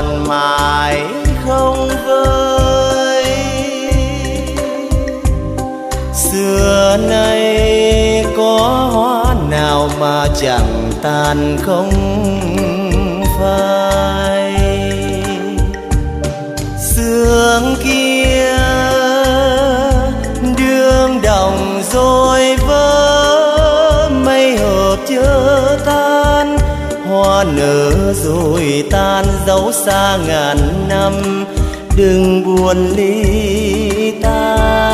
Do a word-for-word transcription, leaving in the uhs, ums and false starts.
còn mãi không vơi. Xưa nay có hoa nào mà chẳng tàn không phai. Sương kia đương đồng rồi vỡ, mây hợp chớ tan. Hoa nở rồi tan dấu xa ngàn năm, đừng buồn ly tan.